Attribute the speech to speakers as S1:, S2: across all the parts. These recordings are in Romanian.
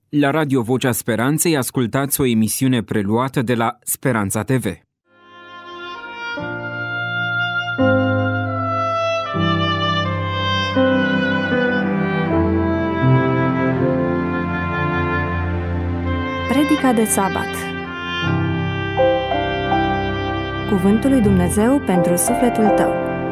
S1: La Radio Vocea Speranței ascultați o emisiune preluată de la Speranța TV.
S2: Predica de sabat. Cuvântul lui Dumnezeu pentru sufletul tău.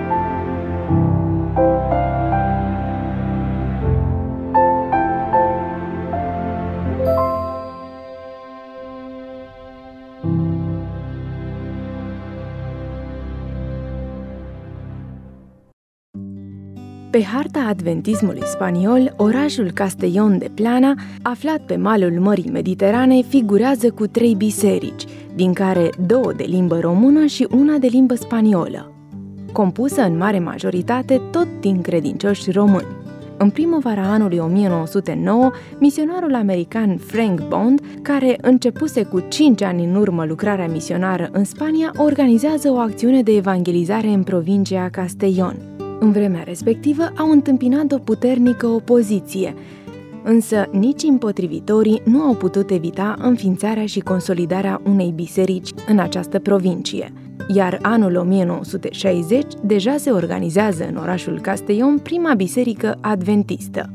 S2: Pe harta adventismului spaniol, orașul Castellón de Plana, aflat pe malul Mării Mediterane, figurează cu 3 biserici, din care 2 de limbă română și una de limbă spaniolă, compusă în mare majoritate tot din credincioși români. În primăvara anului 1909, misionarul american Frank Bond, care începuse cu 5 ani în urmă lucrarea misionară în Spania, organizează o acțiune de evangelizare în provincia Castellón. În vremea respectivă au întâmpinat o puternică opoziție, însă nici împotrivitorii nu au putut evita înființarea și consolidarea unei biserici în această provincie. Iar anul 1960 deja se organizează în orașul Castellón prima biserică adventistă.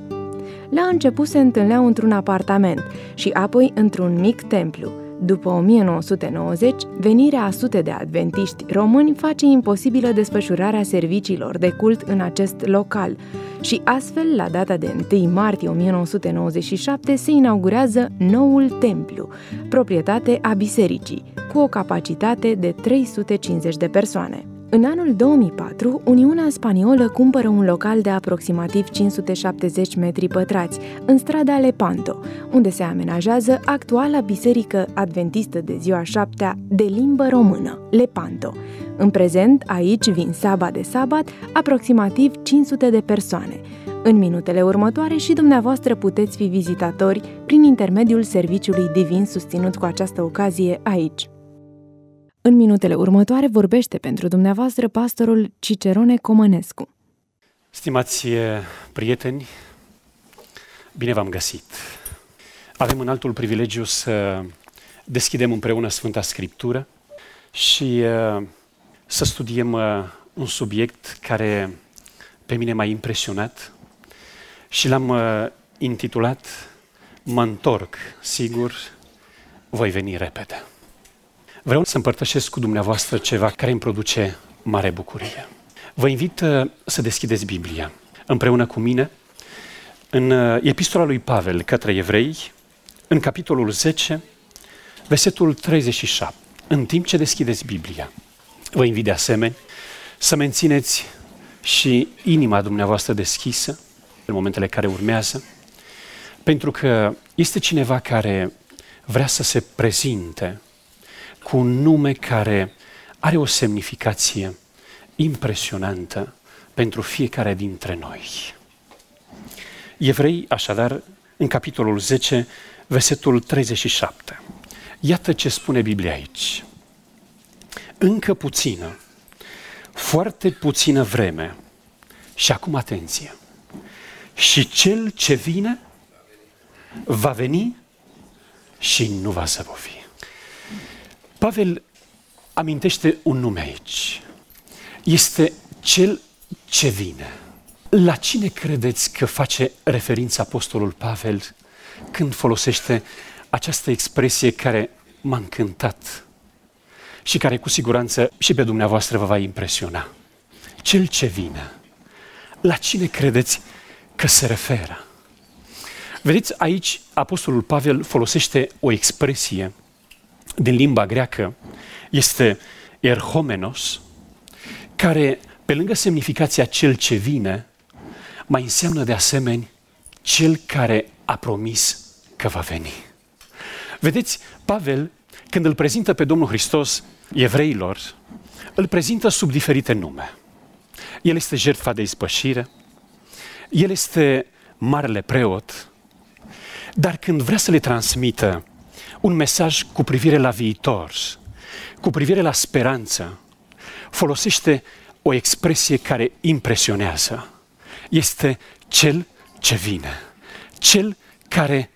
S2: La început se întâlneau într-un apartament și apoi într-un mic templu. După 1990, venirea a sute de adventiști români face imposibilă desfășurarea serviciilor de cult în acest local și astfel, la data de 1 martie 1997, se inaugurează noul templu, proprietate a bisericii, cu o capacitate de 350 de persoane. În anul 2004, Uniunea Spaniolă cumpără un local de aproximativ 570 metri pătrați, în strada Lepanto, unde se amenajează actuala biserică adventistă de ziua 7-a de limbă română, Lepanto. În prezent, aici vin sabat de sabat aproximativ 500 de persoane. În minutele următoare și dumneavoastră puteți fi vizitatori prin intermediul serviciului divin susținut cu această ocazie aici. În minutele următoare vorbește pentru dumneavoastră pastorul Cicerone Comănescu.
S3: Stimați prieteni, bine v-am găsit! Avem înaltul privilegiu să deschidem împreună Sfânta Scriptură și să studiem un subiect care pe mine m-a impresionat și l-am intitulat Mă întorc, sigur, voi veni repede. Vreau să împărtășesc cu dumneavoastră ceva care îmi produce mare bucurie. Vă invit să deschideți Biblia împreună cu mine în Epistola lui Pavel către Evrei, în capitolul 10, versetul 37. În timp ce deschideți Biblia, vă invit de asemenea să mențineți și inima dumneavoastră deschisă în momentele care urmează, pentru că este cineva care vrea să se prezinte cu un nume care are o semnificație impresionantă pentru fiecare dintre noi. Evrei, așadar, în capitolul 10, versetul 37. Iată ce spune Biblia aici. Încă puțină, foarte puțină vreme, și acum atenție, și cel ce vine va veni și nu va zăbovi. Pavel amintește un nume aici. Este cel ce vine. La cine credeți că face referință apostolul Pavel când folosește această expresie care m-a încântat și care cu siguranță și pe dumneavoastră vă va impresiona? Cel ce vine. La cine credeți că se referă? Vedeți, aici apostolul Pavel folosește o expresie din limba greacă, este erhomenos, care, pe lângă semnificația cel ce vine, mai înseamnă de asemenea cel care a promis că va veni. Vedeți, Pavel, când îl prezintă pe Domnul Hristos evreilor, îl prezintă sub diferite nume. El este jertfa de ispășire, el este marele preot, dar când vrea să le transmită un mesaj cu privire la viitor, cu privire la speranță, folosește o expresie care impresionează. Este cel ce vine, cel care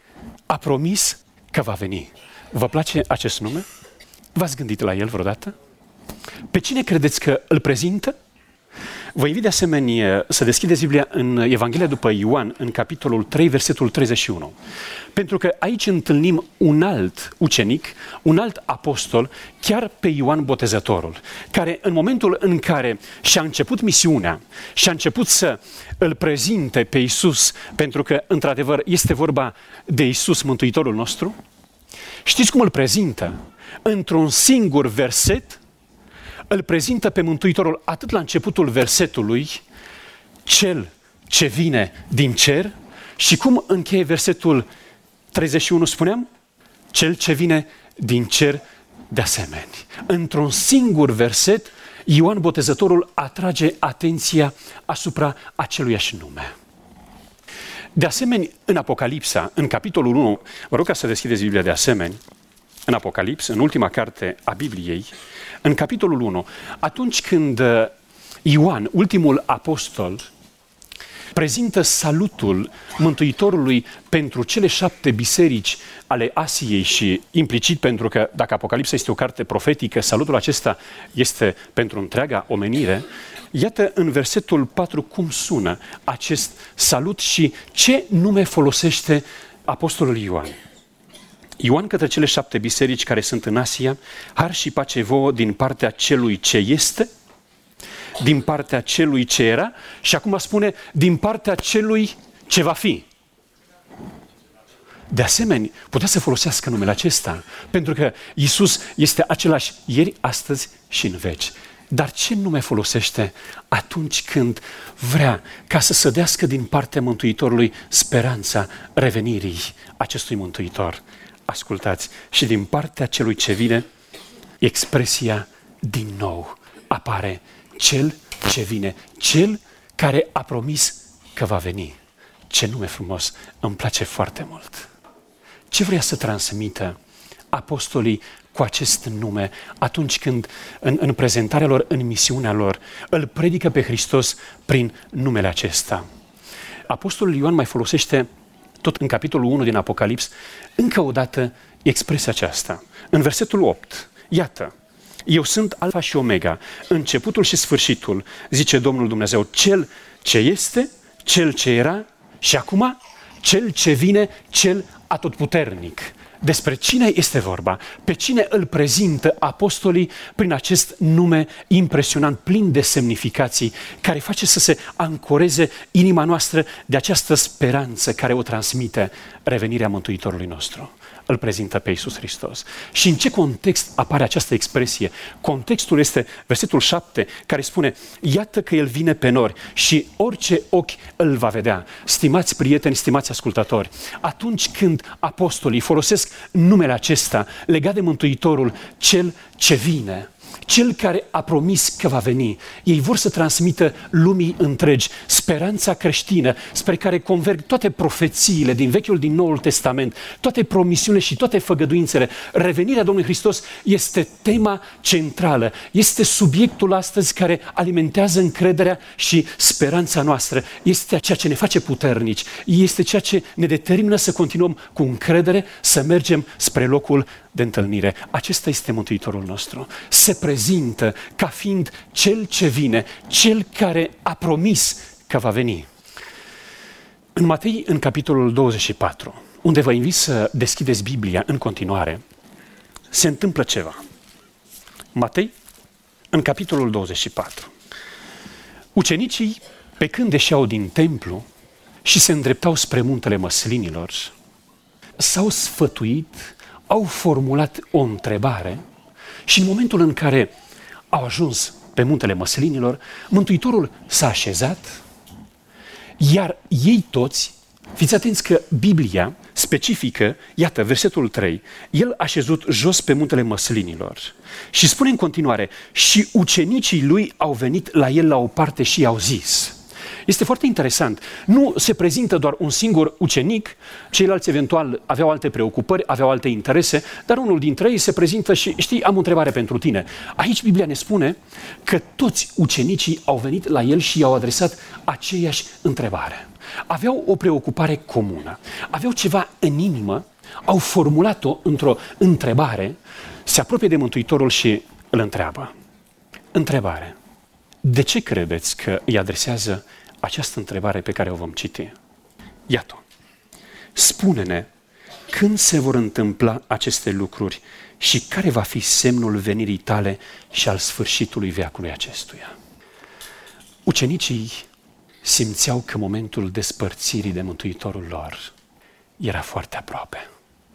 S3: a promis că va veni. Vă place acest nume? V-ați gândit la el vreodată? Pe cine credeți că îl prezintă? Vă invit de asemenea să deschideți Biblia în Evanghelia după Ioan, în capitolul 3, versetul 31. Pentru că aici întâlnim un alt ucenic, un alt apostol, chiar pe Ioan Botezătorul, care în momentul în care și-a început misiunea și-a început să îl prezinte pe Iisus, pentru că într-adevăr este vorba de Iisus, Mântuitorul nostru, știți cum îl prezintă? Într-un singur verset, îl prezintă pe Mântuitorul atât la începutul versetului, cel ce vine din cer, și cum încheie versetul 31, spuneam? Cel ce vine din cer de asemenea. Într-un singur verset, Ioan Botezătorul atrage atenția asupra aceluiași nume. De asemenea, în Apocalipsa, în capitolul 1, vă rog ca să deschideți Biblia de asemenea, în Apocalips, în ultima carte a Bibliei, în capitolul 1, atunci când Ioan, ultimul apostol, prezintă salutul Mântuitorului pentru cele 7 biserici ale Asiei și implicit, pentru că dacă Apocalipsa este o carte profetică, salutul acesta este pentru întreaga omenire, iată în versetul 4 cum sună acest salut și ce nume folosește apostolul Ioan. Ioan către cele 7 biserici care sunt în Asia, har și pace vouă din partea celui ce este, din partea celui ce era și acum spune din partea celui ce va fi. De asemenea, putea să folosească numele acesta, pentru că Iisus este același ieri, astăzi și în veci. Dar ce nume folosește atunci când vrea ca să sădească din partea Mântuitorului speranța revenirii acestui Mântuitor? Ascultați, și din partea celui ce vine, expresia din nou apare, cel ce vine, cel care a promis că va veni. Ce nume frumos, îmi place foarte mult. Ce vrea să transmită apostolii cu acest nume atunci când în prezentarea lor, în misiunea lor, îl predică pe Hristos prin numele acesta? Apostolul Ioan mai folosește tot în capitolul 1 din Apocalips, încă o dată expresia aceasta. În versetul 8, iată, eu sunt Alfa și Omega, începutul și sfârșitul, zice Domnul Dumnezeu, cel ce este, cel ce era și acum, cel ce vine, cel atotputernic. Despre cine este vorba? Pe cine îl prezintă apostolii prin acest nume impresionant, plin de semnificații, care face să se ancoreze inima noastră de această speranță care o transmite revenirea Mântuitorului nostru? Îl prezintă pe Iisus Hristos. Și în ce context apare această expresie? Contextul este versetul 7, care spune, iată că El vine pe nori și orice ochi îl va vedea. Stimați prieteni, stimați ascultători, atunci când apostolii folosesc numele acesta legat de Mântuitorul, cel ce vine, cel care a promis că va veni, ei vor să transmită lumii întregi speranța creștină spre care converg toate profețiile din Vechiul, din Noul Testament, toate promisiunile și toate făgăduințele. Revenirea Domnului Hristos este tema centrală, este subiectul astăzi care alimentează încrederea și speranța noastră. Este ceea ce ne face puternici, este ceea ce ne determină să continuăm cu încredere, să mergem spre locul de întâlnire. Acesta este Mântuitorul nostru. Se prezintă ca fiind cel ce vine, cel care a promis că va veni. În Matei, în capitolul 24, unde vă invit să deschideți Biblia în continuare, se întâmplă ceva. Matei, în capitolul 24. Ucenicii, pe când ieșeau din templu și se îndreptau spre muntele Măslinilor, s-au sfătuit, au formulat o întrebare și în momentul în care au ajuns pe muntele Măslinilor, Mântuitorul s-a așezat, iar ei toți, fiți atenți că Biblia specifică, iată, versetul 3, el a șezut jos pe muntele Măslinilor și spune în continuare, și ucenicii lui au venit la el la o parte și i-au zis. Este foarte interesant. Nu se prezintă doar un singur ucenic, ceilalți eventual aveau alte preocupări, aveau alte interese, dar unul dintre ei se prezintă și, știi, am o întrebare pentru tine. Aici Biblia ne spune că toți ucenicii au venit la el și i-au adresat aceeași întrebare. Aveau o preocupare comună, aveau ceva în inimă au formulat-o într-o întrebare, se apropie de Mântuitorul și îl întreabă. Întrebare. De ce credeți că îi adresează această întrebare pe care o vom citi? Iată. Spune-ne când se vor întâmpla aceste lucruri și care va fi semnul venirii tale și al sfârșitului veacului acestuia. Ucenicii simțeau că momentul despărțirii de Mântuitorul lor era foarte aproape.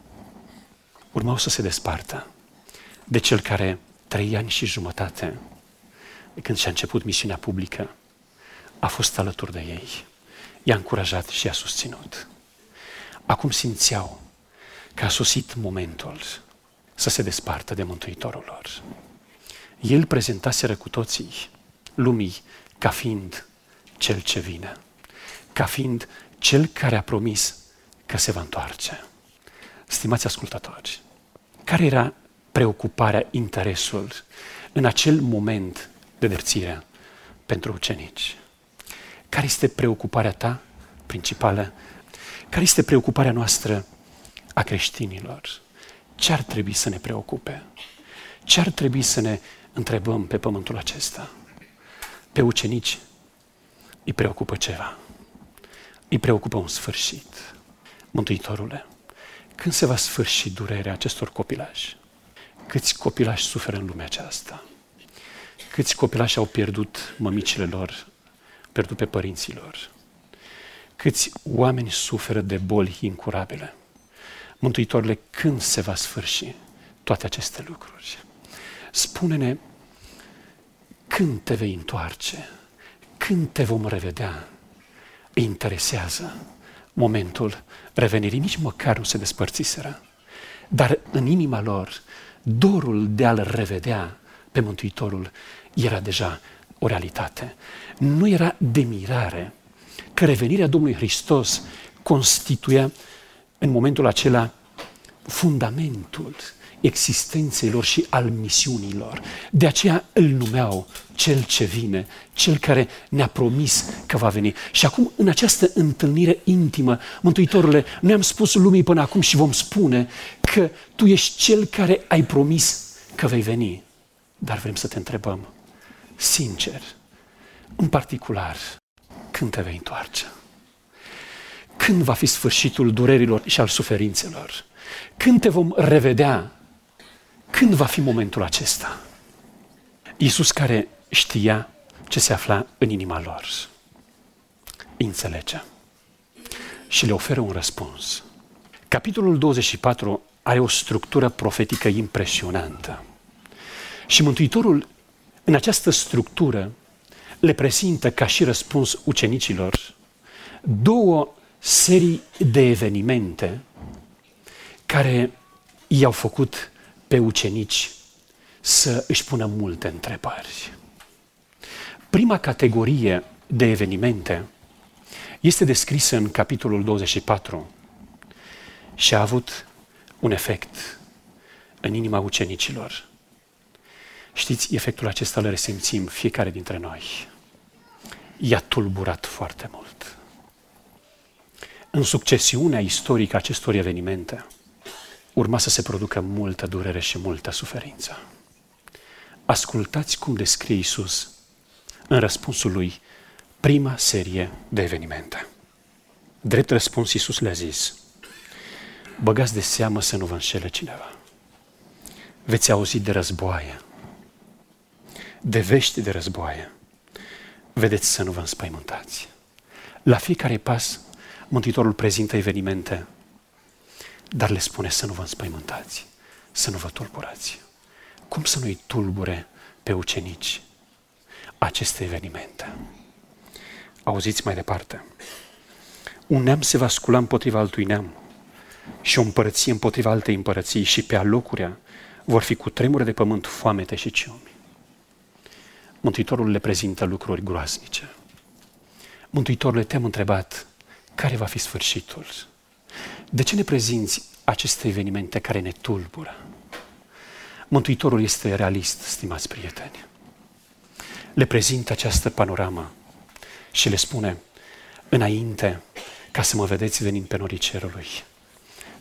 S3: Urmau să se despartă de cel care 3 ani și jumătate, de când și-a început misiunea publică, a fost alături de ei, i-a încurajat și i-a susținut. Acum simțeau că a sosit momentul să se despartă de Mântuitorul lor. El prezentaseră cu toții lumii ca fiind cel ce vine, ca fiind cel care a promis că se va întoarce. Stimați ascultători, care era preocuparea, interesul în acel moment de despărțire pentru ucenici? Care este preocuparea ta principală? Care este preocuparea noastră a creștinilor? Ce ar trebui să ne preocupe? Ce ar trebui să ne întrebăm pe pământul acesta? Pe ucenici îi preocupă ceva. Îi preocupă un sfârșit. Mântuitorule, când se va sfârși durerea acestor copilași? Câți copilași suferă în lumea aceasta? Câți copilași au pierdut mămicile lor, pierdut pe părinții lor? Câți oameni suferă de boli incurabile? Mântuitorule, când se va sfârși toate aceste lucruri? Spune-ne când te vei întoarce, când te vom revedea. Îi interesează momentul revenirii, nici măcar nu se despărțiseră, dar în inima lor dorul de a-L revedea pe Mântuitorul era deja o realitate. Nu era de mirare că revenirea Domnului Hristos constituia în momentul acela fundamentul existenței lor și al misiunii lor. De aceea îl numeau Cel ce vine, Cel care ne-a promis că va veni. Și acum, în această întâlnire intimă, Mântuitorule, noi am spus lumii până acum și vom spune că Tu ești Cel care ai promis că vei veni. Dar vrem să te întrebăm, sincer, în particular, când te vei întoarce? Când va fi sfârșitul durerilor și al suferințelor? Când te vom revedea? Când va fi momentul acesta? Iisus, care știa ce se afla în inima lor, îi înțelege și le oferă un răspuns. Capitolul 24 are o structură profetică impresionantă. Și Mântuitorul, în această structură, le prezintă ca și răspuns ucenicilor 2 serii de evenimente care i-au făcut pe ucenici să își pună multe întrebări. Prima categorie de evenimente este descrisă în capitolul 24 și a avut un efect în inima ucenicilor. Știți, efectul acesta îl resimțim fiecare dintre noi. I-a tulburat foarte mult. În succesiunea istorică a acestor evenimente urma să se producă multă durere și multă suferință. Ascultați cum descrie Iisus în răspunsul lui prima serie de evenimente. Drept răspuns, Iisus le-a zis: băgați de seamă să nu vă înșele cineva. Veți auzi de războaie, de vești de războaie. Vedeți să nu vă înspăimântați. La fiecare pas, Mântuitorul prezintă evenimente, dar le spune să nu vă înspăimântați, să nu vă tulburați. Cum să nu-i tulbure pe ucenici aceste evenimente? Auziți mai departe. Un neam se va scula împotriva altui neam și o împărăție împotriva altei împărății și pe alocurea vor fi cutremure de pământ, foamete și ciumi. Mântuitorul le prezintă lucruri groaznice. Mântuitorule, te-am întrebat care va fi sfârșitul. De ce ne prezinți aceste evenimente care ne tulbură? Mântuitorul este realist, stimați prieteni. Le prezintă această panoramă și le spune: înainte ca să mă vedeți venind pe norii cerului,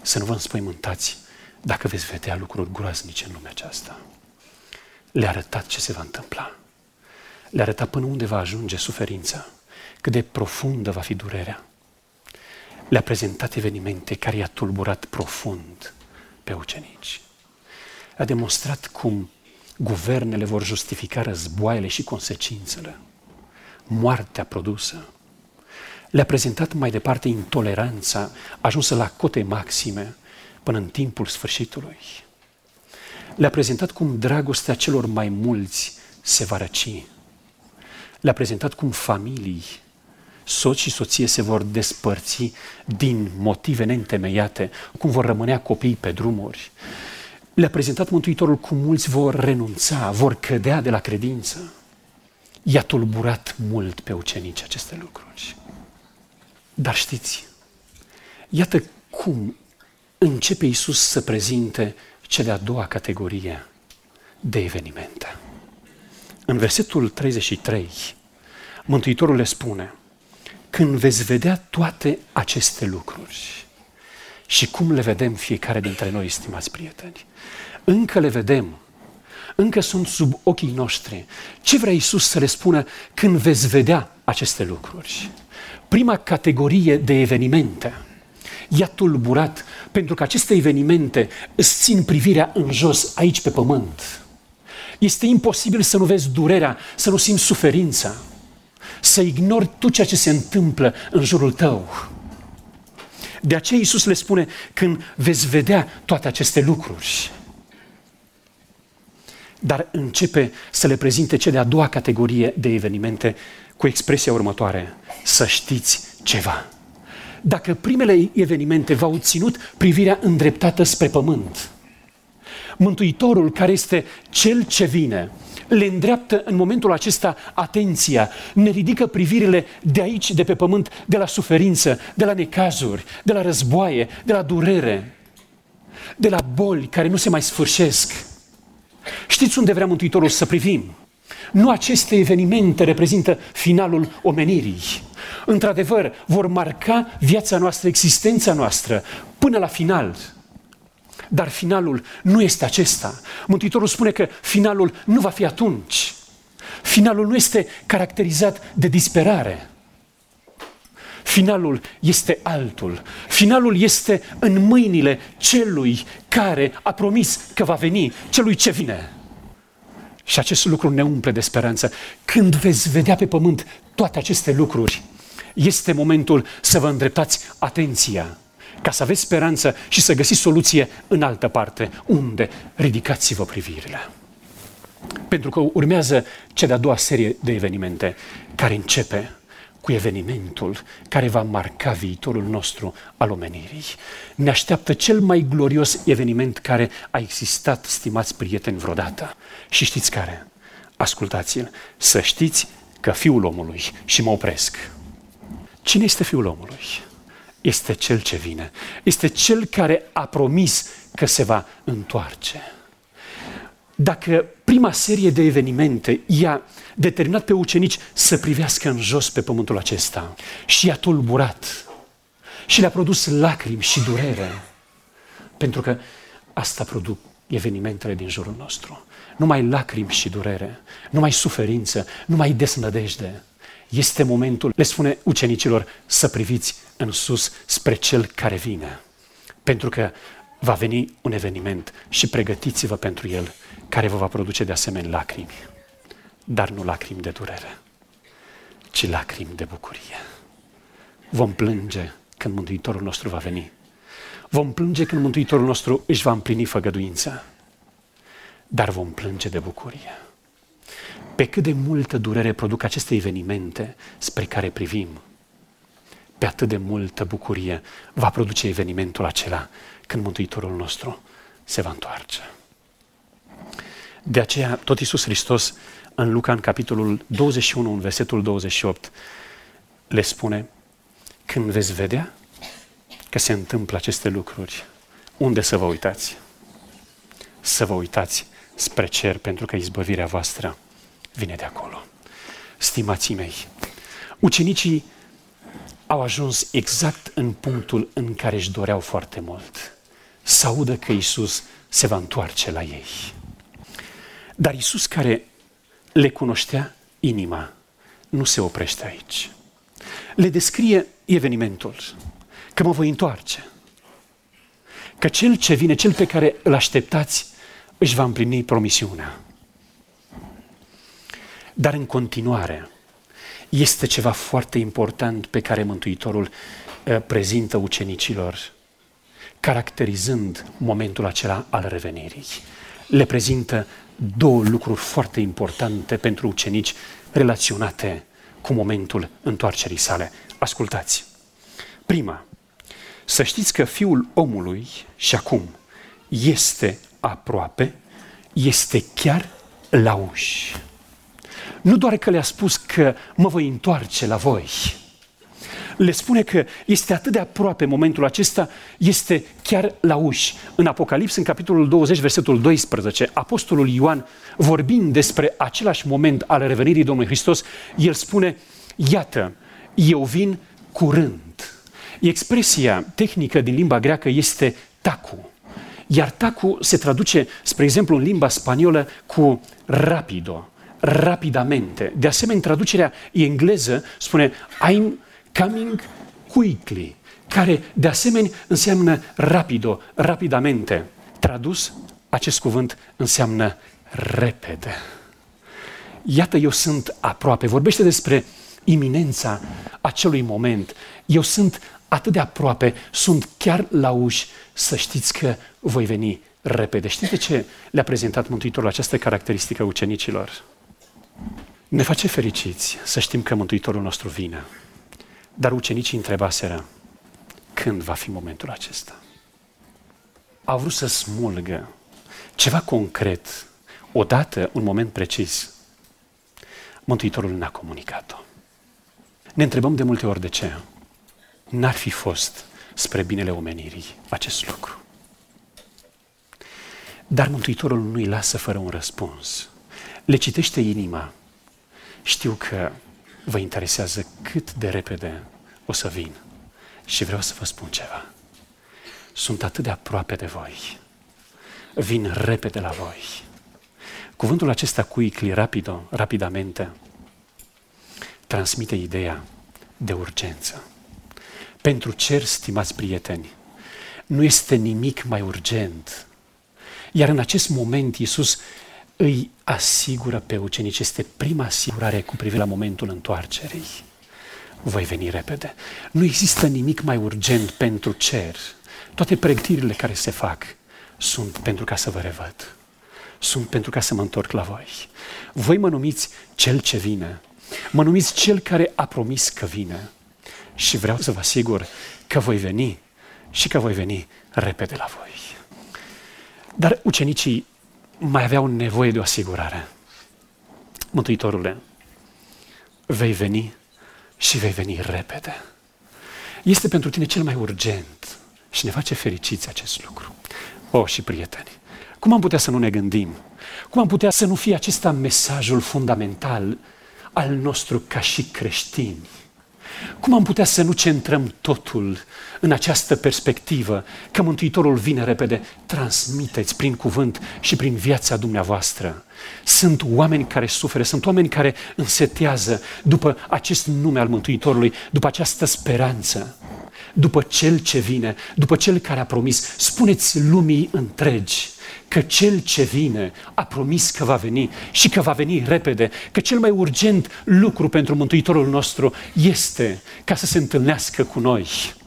S3: să nu vă înspăimântați dacă veți vedea lucruri groaznice în lumea aceasta. Le-a arătat ce se va întâmpla. Le-a arătat până unde va ajunge suferința, cât de profundă va fi durerea. Le-a prezentat evenimente care i-a tulburat profund pe ucenici. A demonstrat cum guvernele vor justifica războaiele și consecințele, moartea produsă. Le-a prezentat mai departe intoleranța ajunsă la cote maxime până în timpul sfârșitului. Le-a prezentat cum dragostea celor mai mulți se va răci. Le-a prezentat cum familii, soț și soție se vor despărți din motive neîntemeiate, cum vor rămânea copii pe drumuri. Le-a prezentat Mântuitorul cum mulți vor renunța, vor cădea de la credință. I-a tulburat mult pe ucenici aceste lucruri. Dar știți, iată cum începe Iisus să prezinte cea de-a doua categorie de evenimente. În versetul 33, Mântuitorul le spune: când veți vedea toate aceste lucruri, și cum le vedem fiecare dintre noi, stimați prieteni, încă le vedem, încă sunt sub ochii noștri. Ce vrea Iisus să le spună când veți vedea aceste lucruri? Prima categorie de evenimente i-a tulburat, pentru că aceste evenimente îți țin privirea în jos, aici pe pământ. Este imposibil să nu vezi durerea, să nu simți suferința, să ignori tot ceea ce se întâmplă în jurul tău. De aceea Iisus le spune: când veți vedea toate aceste lucruri. Dar începe să le prezinte cea de-a doua categorie de evenimente cu expresia următoare: să știți ceva. Dacă primele evenimente v-au ținut privirea îndreptată spre pământ, Mântuitorul, care este Cel ce vine, le îndreaptă în momentul acesta atenția, ne ridică privirile de aici, de pe pământ, de la suferință, de la necazuri, de la războaie, de la durere, de la boli care nu se mai sfârșesc. Știți unde vrea Mântuitorul să privim? Nu aceste evenimente reprezintă finalul omenirii. Într-adevăr, vor marca viața noastră, existența noastră, până la final. Dar finalul nu este acesta. Mântuitorul spune că finalul nu va fi atunci. Finalul nu este caracterizat de disperare. Finalul este altul. Finalul este în mâinile celui care a promis că va veni, celui ce vine. Și acest lucru ne umple de speranță. Când veți vedea pe pământ toate aceste lucruri, este momentul să vă îndreptați atenția, ca să aveți speranță și să găsiți soluție în altă parte. Unde? Ridicați-vă privirile. Pentru că urmează cea de-a doua serie de evenimente, care începe cu evenimentul care va marca viitorul nostru al omenirii. Ne așteaptă cel mai glorios eveniment care a existat, stimați prieteni, vreodată. Și știți care? Ascultați-l. Să știți că Fiul omului, și mă opresc. Cine este Fiul omului? Este Cel ce vine. Este Cel care a promis că se va întoarce. Dacă prima serie de evenimente i-a determinat pe ucenici să privească în jos pe pământul acesta și i-a tulburat și le-a produs lacrimi și durere, pentru că asta produc evenimentele din jurul nostru. Numai lacrimi și durere, numai suferință, numai desnădejde. Este momentul, le spune ucenicilor, să priviți în sus spre Cel care vine, pentru că va veni un eveniment și pregătiți-vă pentru el, care vă va produce de asemenea lacrimi, dar nu lacrimi de durere, ci lacrimi de bucurie. Vom plânge când Mântuitorul nostru va veni. Vom plânge când Mântuitorul nostru își va împlini făgăduința, dar vom plânge de bucurie. Pe cât de multă durere produc aceste evenimente spre care privim, pe atât de multă bucurie va produce evenimentul acela când Mântuitorul nostru se va întoarce. De aceea, tot Iisus Hristos, în Luca, în capitolul 21, în versetul 28, le spune: când veți vedea că se întâmplă aceste lucruri, unde să vă uitați? Să vă uitați spre cer, pentru că izbăvirea voastră vine de acolo. Stimații mei, ucenicii au ajuns exact în punctul în care își doreau foarte mult. Să audă că Iisus se va întoarce la ei. Dar Iisus, care le cunoștea inima, nu se oprește aici. Le descrie evenimentul, că mă voi întoarce, că cel ce vine, cel pe care îl așteptați, își va împlini promisiunea. Dar în continuare, este ceva foarte important pe care Mântuitorul prezintă ucenicilor, caracterizând momentul acela al revenirii. Le prezintă două lucruri foarte importante pentru ucenici relaționate cu momentul întoarcerii sale. Ascultați! Prima, să știți că Fiul omului și acum este aproape, este chiar la uși. Nu doar că le-a spus că mă voi întoarce la voi, le spune că este atât de aproape momentul acesta, este chiar la uși. În Apocalips, în capitolul 20, versetul 12, Apostolul Ioan, vorbind despre același moment al revenirii Domnului Hristos, el spune, iată, eu vin curând. Expresia tehnică din limba greacă este tacu. Iar tacu se traduce, spre exemplu, în limba spaniolă cu rapido, rapidamente. De asemenea, traducerea engleză spune I'm coming quickly, care de asemenea înseamnă rapido, rapidamente. Tradus, acest cuvânt înseamnă repede. Iată, eu sunt aproape. Vorbește despre iminența acelui moment. Eu sunt atât de aproape, sunt chiar la uși, să știți că voi veni repede. Știți de ce le-a prezentat Mântuitorul această caracteristică ucenicilor? Ne face fericiți să știm că Mântuitorul nostru vine. Dar ucenicii întrebaseră, când va fi momentul acesta? Au vrut să smulgă ceva concret, odată, un moment precis. Mântuitorul n-a comunicat-o. Ne întrebăm de multe ori de ce. N-ar fi fost spre binele omenirii acest lucru. Dar Mântuitorul nu îi lasă fără un răspuns. Le citește inima. Știu că vă interesează cât de repede o să vin. Și vreau să vă spun ceva. Sunt atât de aproape de voi. Vin repede la voi. Cuvântul acesta quickly, rapido, rapidamente, transmite ideea de urgență. Pentru cer, stimați prieteni, nu este nimic mai urgent. Iar în acest moment Iisus îi asigură pe ucenici, este prima asigurare cu privire la momentul întoarcerii. Voi veni repede. Nu există nimic mai urgent pentru cer. Toate pregătirile care se fac sunt pentru ca să vă revăd. Sunt pentru ca să mă întorc la voi. Voi mă numiți cel ce vine. Mă numiți cel care a promis că vine. Și vreau să vă asigur că voi veni și că voi veni repede la voi. Dar ucenicii mai aveau nevoie de o asigurare. Mântuitorule, vei veni și vei veni repede. Este pentru tine cel mai urgent și ne face fericiți acest lucru. Și prieteni, cum am putea să nu ne gândim? Cum am putea să nu fie acesta mesajul fundamental al nostru ca și creștini? Cum am putea să nu centrăm totul în această perspectivă că Mântuitorul vine repede? Transmiteți prin cuvânt și prin viața dumneavoastră. Sunt oameni care suferă, sunt oameni care însetează după acest nume al Mântuitorului, după această speranță, după Cel ce vine, după Cel care a promis. Spuneți lumii întregi că Cel ce vine a promis că va veni și că va veni repede, că cel mai urgent lucru pentru Mântuitorul nostru este ca să se întâlnească cu noi.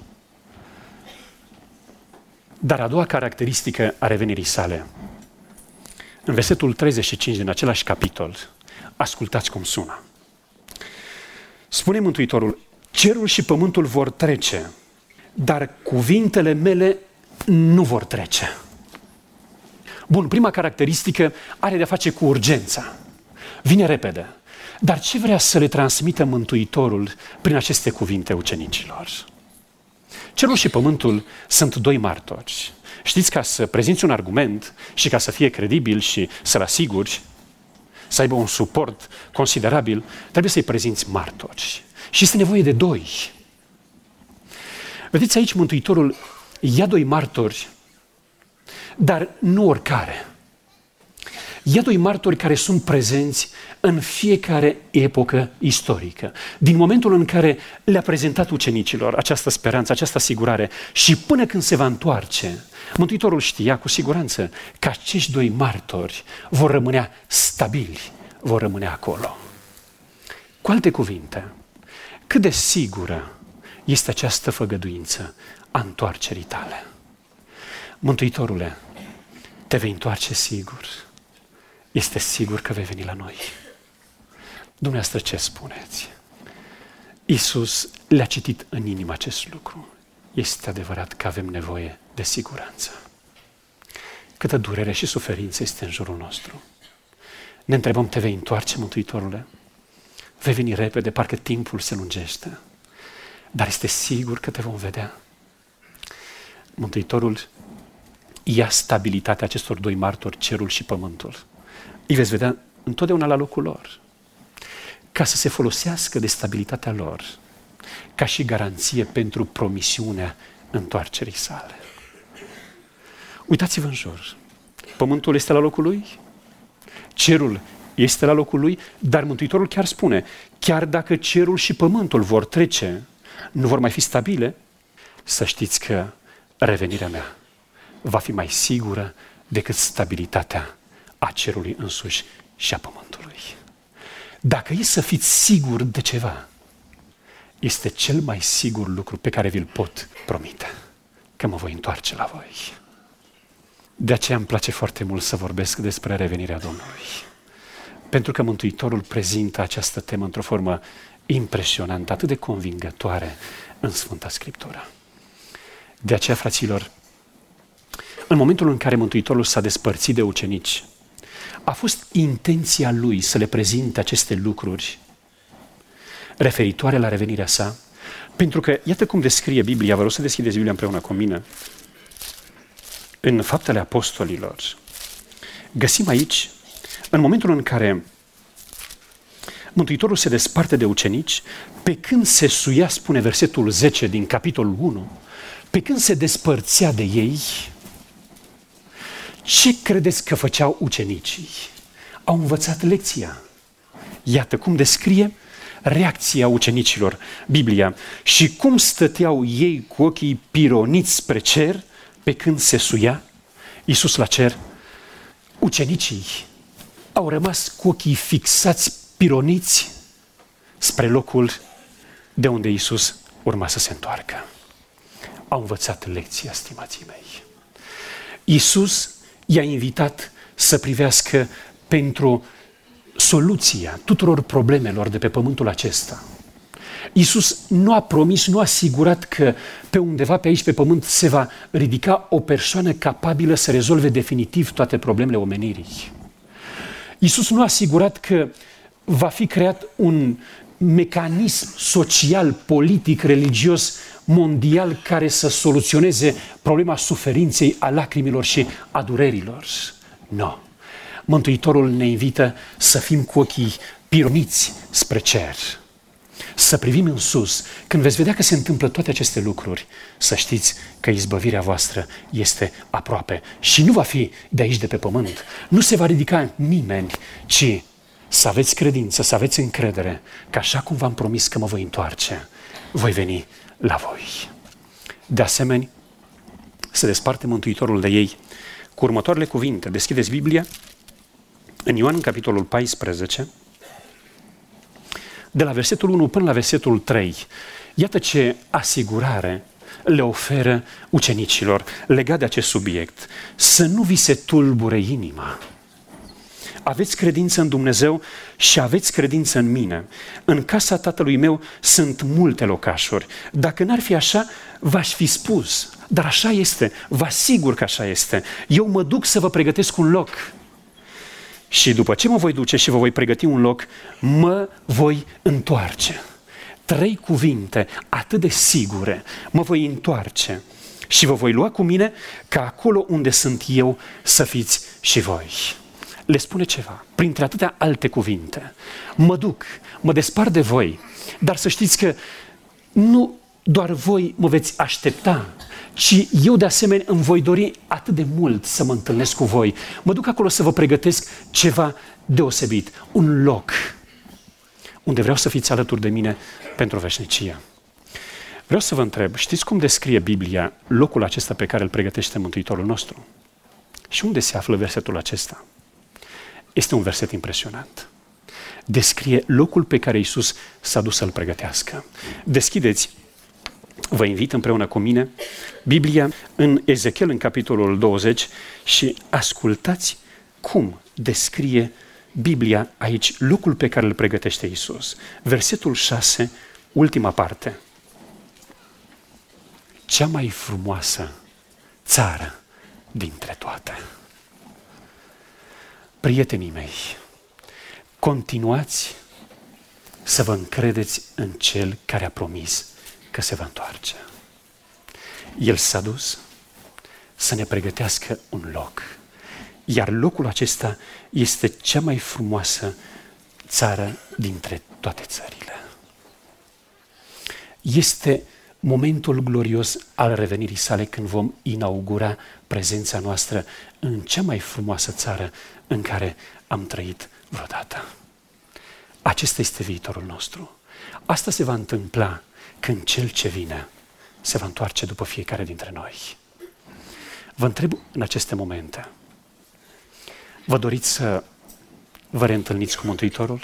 S3: Dar a doua caracteristică a revenirii sale, în versetul 35 din același capitol, ascultați cum sună. Spune Mântuitorul, cerul și pământul vor trece, dar cuvintele mele nu vor trece. Bun, prima caracteristică are de-a face cu urgența. Vine repede. Dar ce vrea să le transmită Mântuitorul prin aceste cuvinte ucenicilor? Cerul și pământul sunt doi martori. Știți, ca să prezinți un argument și ca să fie credibil și să-l asiguri, să aibă un suport considerabil, trebuie să-i prezinți martori. Și este nevoie de doi. Vedeți, aici Mântuitorul ia doi martori, dar nu oricare. Ia doi martori care sunt prezenți în fiecare epocă istorică. Din momentul în care le-a prezentat ucenicilor această speranță, această asigurare și până când se va întoarce, Mântuitorul știa cu siguranță că acești doi martori vor rămâne stabili, vor rămâne acolo. Cu alte cuvinte, cât de sigură este această făgăduință a întoarcerii tale? Mântuitorule, te vei întoarce sigur. Este sigur că vei veni la noi. Dumneavoastră ce spuneți? Iisus le-a citit în inimă acest lucru. Este adevărat că avem nevoie de siguranță. Câtă durere și suferință este în jurul nostru. Ne întrebăm, te vei întoarce, Mântuitorule? Vei veni repede, parcă timpul se lungește. Dar este sigur că te vom vedea. Mântuitorul ia stabilitatea acestor doi martori, cerul și pământul. Îi veți vedea întotdeauna la locul lor, ca să se folosească de stabilitatea lor, ca și garanție pentru promisiunea întoarcerii sale. Uitați-vă în jur. Pământul este la locul lui, cerul este la locul lui, dar Mântuitorul chiar spune, chiar dacă cerul și pământul vor trece, nu vor mai fi stabile, să știți că revenirea mea va fi mai sigură decât stabilitatea a cerului însuși și a pământului. Dacă e să fiți siguri de ceva, este cel mai sigur lucru pe care vi-l pot promite, că mă voi întoarce la voi. De aceea îmi place foarte mult să vorbesc despre revenirea Domnului. Pentru că Mântuitorul prezintă această temă într-o formă impresionantă, atât de convingătoare în Sfânta Scriptură. De aceea, fraților, în momentul în care Mântuitorul s-a despărțit de ucenici, a fost intenția lui să le prezinte aceste lucruri referitoare la revenirea sa, pentru că, iată cum descrie Biblia, vă rog să deschideți Biblia împreună cu mine, în Faptele Apostolilor. Găsim aici, în momentul în care Mântuitorul se desparte de ucenici, pe când se suia, spune versetul 10 din capitolul 1, pe când se despărțea de ei, ce credeți că făceau ucenicii? Au învățat lecția. Iată cum descrie reacția ucenicilor Biblia și cum stăteau ei cu ochii pironiți spre cer pe când se suia Iisus la cer. Ucenicii au rămas cu ochii fixați, pironiți spre locul de unde Iisus urma să se întoarcă. Au învățat lecția, stimații mei. Iisus i-a invitat să privească pentru soluția tuturor problemelor de pe pământul acesta. Iisus nu a promis, nu a asigurat că pe undeva pe aici, pe pământ, se va ridica o persoană capabilă să rezolve definitiv toate problemele omenirii. Iisus nu a asigurat că va fi creat un mecanism social, politic, religios, mondial care să soluționeze problema suferinței, a lacrimilor și a durerilor. Nu. Mântuitorul ne invită să fim cu ochii pironiți spre cer, să privim în sus. Când veți vedea că se întâmplă toate aceste lucruri, să știți că izbăvirea voastră este aproape și nu va fi de aici, de pe pământ. Nu se va ridica nimeni, ci să aveți credință, să aveți încredere că așa cum v-am promis că mă voi întoarce, voi veni la voi. De asemenea, se desparte Mântuitorul de ei cu următoarele cuvinte. Deschideți Biblia în Ioan, în capitolul 14, de la versetul 1 până la versetul 3. Iată ce asigurare le oferă ucenicilor legat de acest subiect. Să nu vi se tulbure inima. Aveți credință în Dumnezeu și aveți credință în mine. În casa Tatălui meu sunt multe locașuri. Dacă n-ar fi așa, v-aș fi spus. Dar așa este, vă asigur că așa este. Eu mă duc să vă pregătesc un loc. Și după ce mă voi duce și vă voi pregăti un loc, mă voi întoarce. 3 cuvinte atât de sigure. Mă voi întoarce și vă voi lua cu mine ca acolo unde sunt eu să fiți și voi. Le spune ceva, printre atâtea alte cuvinte. Mă duc, mă despart de voi, dar să știți că nu doar voi mă veți aștepta, ci eu de asemenea îmi voi dori atât de mult să mă întâlnesc cu voi. Mă duc acolo să vă pregătesc ceva deosebit, un loc unde vreau să fiți alături de mine pentru veșnicie. Vreau să vă întreb, știți cum descrie Biblia locul acesta pe care îl pregătește Mântuitorul nostru? Și unde se află versetul acesta? Este un verset impresionant. Descrie locul pe care Iisus s-a dus să-l pregătească. Deschideți, vă invit împreună cu mine, Biblia în Ezechiel, în capitolul 20, și ascultați cum descrie Biblia aici locul pe care îl pregătește Iisus. Versetul 6, ultima parte. Cea mai frumoasă țară dintre toate. Prietenii mei, continuați să vă încredeți în Cel care a promis că se va întoarce. El s-a dus să ne pregătească un loc, iar locul acesta este cea mai frumoasă țară dintre toate țările. Este momentul glorios al revenirii sale când vom inaugura prezența noastră în cea mai frumoasă țară în care am trăit vreodată. Acesta este viitorul nostru. Asta se va întâmpla când Cel ce vine se va întoarce după fiecare dintre noi. Vă întreb în aceste momente, vă doriți să vă reîntâlniți cu Mântuitorul?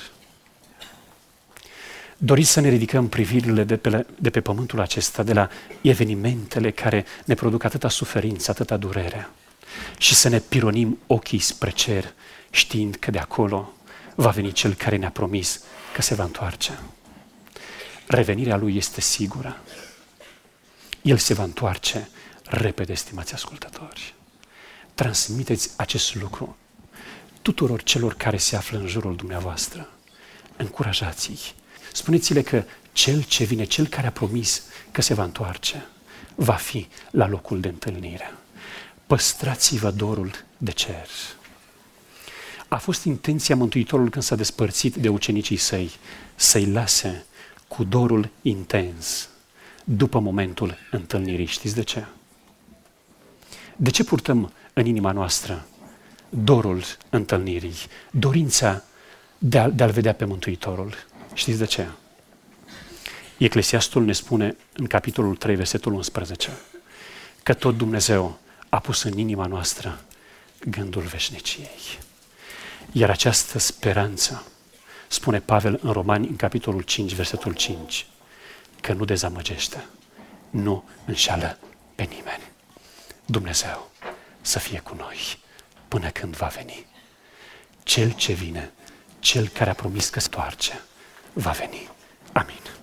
S3: Doriți să ne ridicăm privirile de pe pământul acesta, de la evenimentele care ne produc atâta suferință, atâta durere, și să ne pironim ochii spre cer, știind că de acolo va veni Cel care ne-a promis că se va întoarce. Revenirea Lui este sigură. El se va întoarce repede, stimați ascultători. Transmiteți acest lucru tuturor celor care se află în jurul dumneavoastră. Încurajați-i. Spuneți-le că Cel ce vine, Cel care a promis că se va întoarce, va fi la locul de întâlnire. Păstrați-vă dorul de cer. A fost intenția Mântuitorului când s-a despărțit de ucenicii săi, să-i lase cu dorul intens după momentul întâlnirii. Știți de ce? De ce purtăm în inima noastră dorul întâlnirii, dorința de a-L vedea pe Mântuitorul? Știți de ce? Eclesiastul ne spune în capitolul 3, versetul 11, că tot Dumnezeu a pus în inima noastră gândul veșniciei. Iar această speranță, spune Pavel în Romani, în capitolul 5, versetul 5, că nu dezamăgește, nu înșală pe nimeni. Dumnezeu să fie cu noi până când va veni. Cel ce vine, Cel care a promis că se întoarce, va veni. Amin.